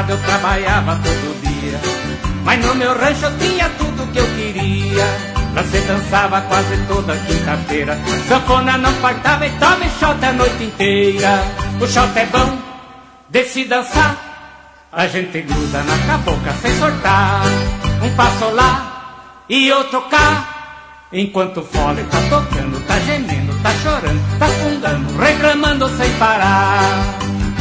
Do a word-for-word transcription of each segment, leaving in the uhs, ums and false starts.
roçado eu trabalhava todo dia, mas no meu rancho eu tinha tudo que eu queria. Você dançava quase toda quinta-feira, sanfona não faltava e tome shot a noite inteira. O shot é bom de se dançar, a gente gruda na cabocla sem sortar. Um passo lá e outro cá, enquanto o fole tá tocando, tá gemendo, tá chorando, tá fungando, reclamando sem parar.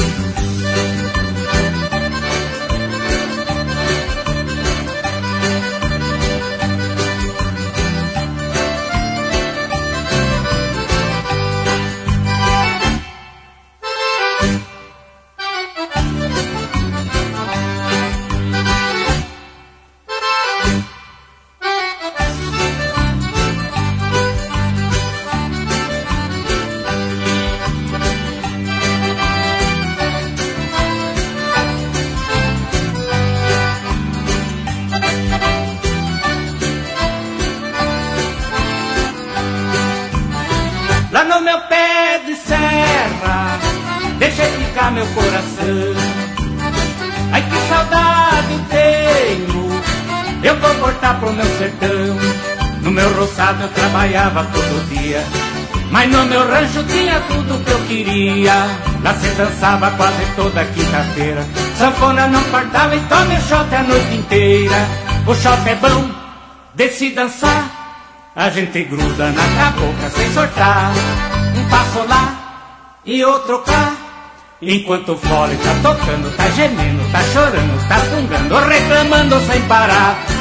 Lá no meu pé de serra, deixei ficar meu coração. Ai que saudade eu tenho, eu vou voltar pro meu sertão. No meu roçado eu trabalhava todo dia, mas no meu rancho tinha tudo que eu queria. Lá se dançava quase toda quinta-feira, sanfona não faltava e tome o shot a noite inteira. O shot é bom de se dançar, a gente gruda na cabocla sem sortar. Um passo lá e outro cá, enquanto o fole tá tocando, tá gemendo, tá chorando, tá fungando, reclamando sem parar.